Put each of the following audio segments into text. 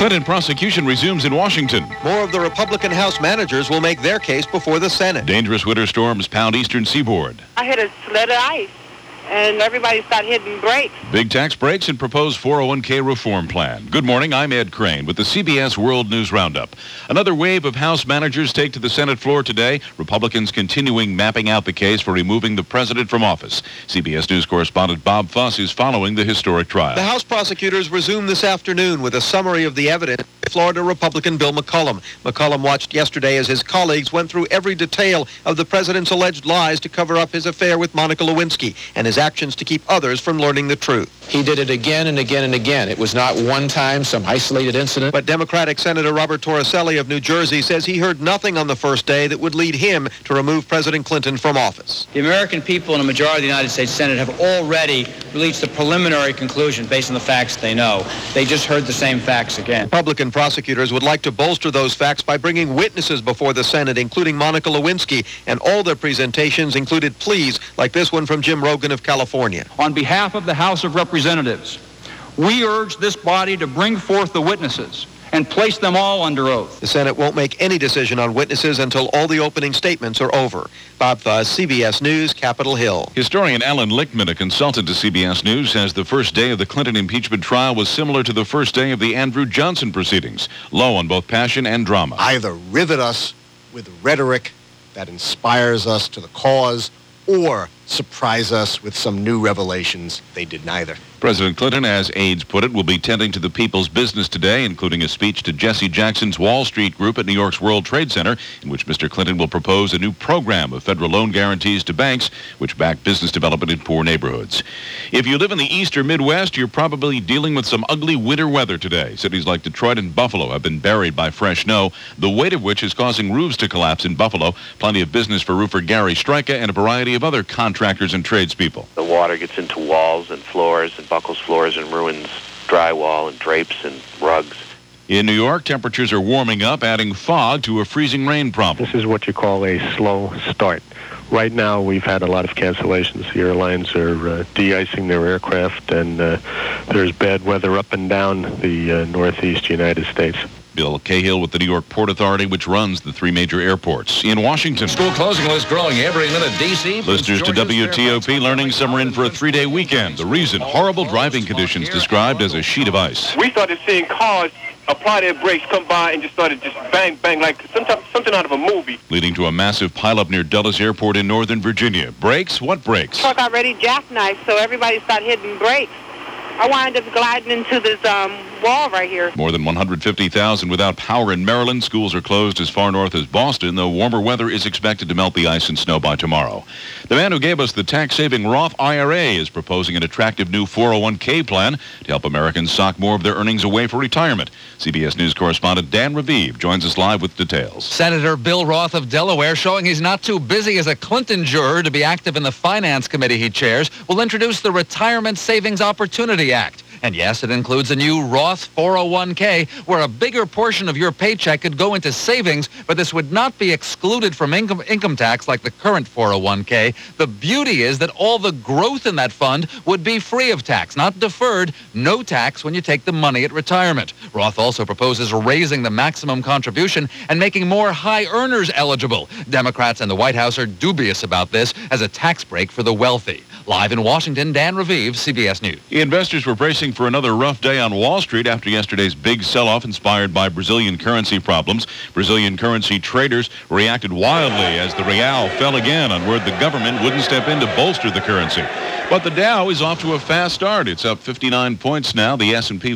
Clinton prosecution resumes in Washington. More of the Republican House managers will make their case before the Senate. Dangerous winter storms pound eastern seaboard. I hit a sled of ice, and everybody started hitting brakes. Big tax breaks and proposed 401k reform plan. Good morning, I'm Ed Crane with the CBS World News Roundup. Another wave of House managers take to the Senate floor today. Republicans continuing mapping out the case for removing the president from office. CBS News correspondent Bob Fuss is following the historic trial. The House prosecutors resume this afternoon with a summary of the evidence. Florida Republican Bill McCollum. McCollum watched yesterday as his colleagues went through every detail of the president's alleged lies to cover up his affair with Monica Lewinsky and his actions to keep others from learning the truth. He did it again and again and again. It was not one time, some isolated incident. But Democratic Senator Robert Torricelli of New Jersey says he heard nothing on the first day that would lead him to remove President Clinton from office. The American people and a majority of the United States Senate have already reached a preliminary conclusion based on the facts they know. They just heard the same facts again. Republican prosecutors would like to bolster those facts by bringing witnesses before the Senate, including Monica Lewinsky, and all their presentations included pleas like this one from Jim Rogan of California. On behalf of the House of Representatives, we urge this body to bring forth the witnesses and place them all under oath. The Senate won't make any decision on witnesses until all the opening statements are over. Bob Fuss, CBS News, Capitol Hill. Historian Alan Lichtman, a consultant to CBS News, says the first day of the Clinton impeachment trial was similar to the first day of the Andrew Johnson proceedings, low on both passion and drama. Either rivet us with rhetoric that inspires us to the cause or surprise us with some new revelations. They did neither. President Clinton, as aides put it, will be tending to the people's business today, including a speech to Jesse Jackson's Wall Street Group at New York's World Trade Center, in which Mr. Clinton will propose a new program of federal loan guarantees to banks, which back business development in poor neighborhoods. If you live in the East or Midwest, you're probably dealing with some ugly winter weather today. Cities like Detroit and Buffalo have been buried by fresh snow, the weight of which is causing roofs to collapse in Buffalo. Plenty of business for roofer Gary Stryka and a variety of other contractors and tradespeople. The water gets into walls and floors and buckles floors and ruins drywall and drapes and rugs. In New York, temperatures are warming up, adding fog to a freezing rain problem. This is what you call a slow start. Right now, we've had a lot of cancellations. The airlines are de-icing their aircraft, and there's bad weather up and down the northeast United States. Bill Cahill with the New York Port Authority, which runs the three major airports. In Washington, School closing list growing every minute. D.C. Listeners to WTOP learning some are in for a three-day weekend. The reason, horrible driving conditions described as a sheet of ice. We started seeing cars apply their brakes, come by, and just started bang, bang, like something out of a movie. Leading to a massive pileup near Dulles Airport in Northern Virginia. Brakes? What brakes? Truck already jackknifed, so everybody started hitting brakes. I wound up gliding into this wall right here. More than 150,000 without power in Maryland. Schools are closed as far north as Boston, though warmer weather is expected to melt the ice and snow by tomorrow. The man who gave us the tax-saving Roth IRA is proposing an attractive new 401k plan to help Americans sock more of their earnings away for retirement. CBS News correspondent Dan Raviv joins us live with details. Senator Bill Roth of Delaware, showing he's not too busy as a Clinton juror to be active in the finance committee he chairs, will introduce the Retirement Savings Opportunity Act. And yes, it includes a new Roth 401k where a bigger portion of your paycheck could go into savings, but this would not be excluded from income tax like the current 401k. The beauty is that all the growth in that fund would be free of tax, not deferred, no tax when you take the money at retirement. Roth also proposes raising the maximum contribution and making more high earners eligible. Democrats and the White House are dubious about this as a tax break for the wealthy. Live in Washington, Dan Raviv, CBS News. Investors were bracing for another rough day on Wall Street after yesterday's big sell-off inspired by Brazilian currency problems. Brazilian currency traders reacted wildly as the real fell again on word the government wouldn't step in to bolster the currency. But the Dow is off to a fast start. It's up 59 points now. The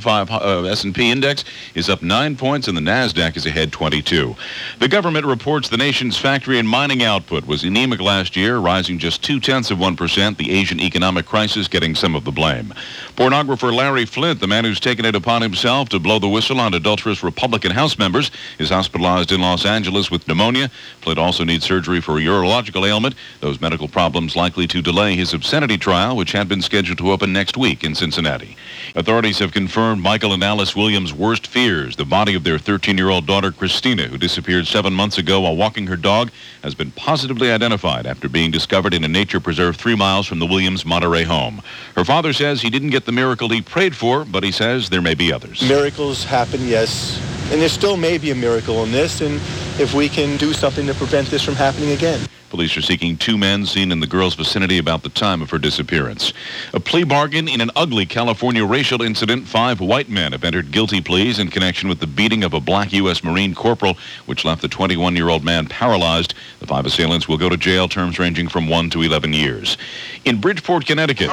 S&P index is up 9 points, and the NASDAQ is ahead 22. The government reports the nation's factory and mining output was anemic last year, rising just 0.2%. The Asian economic crisis getting some of the blame. Pornographer Larry Flynt, the man who's taken it upon himself to blow the whistle on adulterous Republican House members, is hospitalized in Los Angeles with pneumonia. Flynt also needs surgery for a urological ailment. Those medical problems likely to delay his obscenity trial, which had been scheduled to open next week in Cincinnati. Authorities have confirmed Michael and Alice Williams' worst fears. The body of their 13-year-old daughter, Christina, who disappeared 7 months ago while walking her dog, has been positively identified after being discovered in a nature preserve 3 miles from the the Williams Monterey home. Her father says he didn't get the miracle he prayed for, but he says there may be others. Miracles happen, yes, and there still may be a miracle in this, and if we can do something to prevent this from happening again. Police are seeking 2 men seen in the girl's vicinity about the time of her disappearance. A plea bargain in an ugly California racial incident. 5 white men have entered guilty pleas in connection with the beating of a black U.S. Marine corporal, which left the 21-year-old man paralyzed. The 5 assailants will go to jail, terms ranging from 1 to 11 years. In Bridgeport, Connecticut,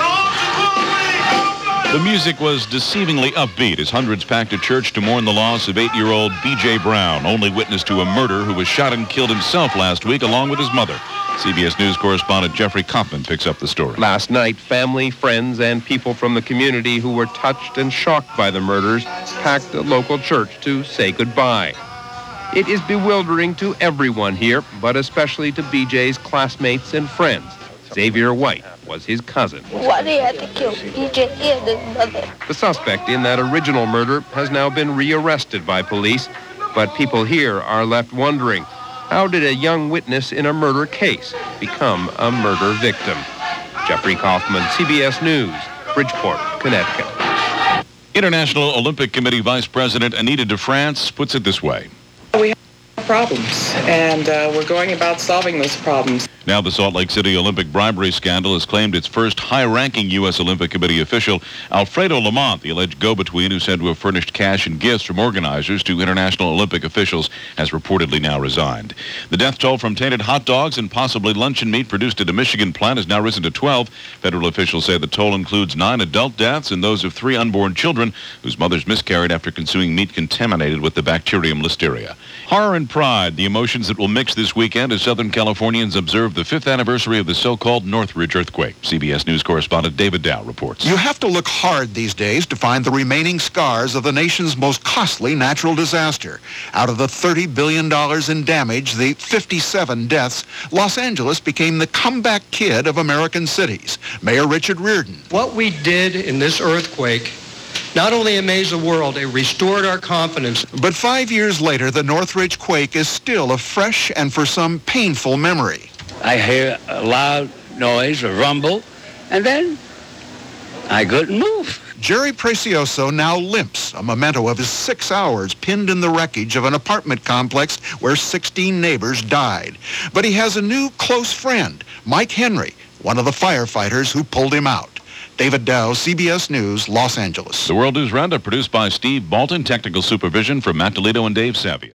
the music was deceivingly upbeat as hundreds packed a church to mourn the loss of 8-year-old B.J. Brown, only witness to a murder, who was shot and killed himself last week along with his mother. CBS News correspondent Jeffrey Kaufman picks up the story. Last night, family, friends, and people from the community who were touched and shocked by the murders packed the local church to say goodbye. It is bewildering to everyone here, but especially to B.J.'s classmates and friends. Xavier White was his cousin. Why they had to kill B.J. and his mother? The suspect in that original murder has now been rearrested by police, but people here are left wondering, how did a young witness in a murder case become a murder victim? Jeffrey Kaufman, CBS News, Bridgeport, Connecticut. International Olympic Committee Vice President Anita DeFrance puts it this way. We have problems, and we're going about solving those problems. Now the Salt Lake City Olympic bribery scandal has claimed its first high-ranking U.S. Olympic Committee official. Alfredo Lamont, the alleged go-between who said to have furnished cash and gifts from organizers to international Olympic officials, has reportedly now resigned. The death toll from tainted hot dogs and possibly luncheon meat produced at a Michigan plant has now risen to 12. Federal officials say the toll includes 9 adult deaths and those of 3 unborn children whose mothers miscarried after consuming meat contaminated with the bacterium Listeria. Horror and pride, the emotions that will mix this weekend as Southern Californians observe the 5th anniversary of the so-called Northridge earthquake. CBS News correspondent David Dow reports. You have to look hard these days to find the remaining scars of the nation's most costly natural disaster. Out of the $30 billion in damage, the 57 deaths, Los Angeles became the comeback kid of American cities. Mayor Richard Riordan. What we did in this earthquake not only amazed the world, it restored our confidence. But 5 years later, the Northridge quake is still a fresh and for some painful memory. I hear a loud noise, a rumble, and then I couldn't move. Jerry Precioso now limps, a memento of his 6 hours pinned in the wreckage of an apartment complex where 16 neighbors died. But he has a new close friend, Mike Henry, one of the firefighters who pulled him out. David Dow, CBS News, Los Angeles. The World News Roundup produced by Steve Balton, technical supervision from Matt Toledo and Dave Savia.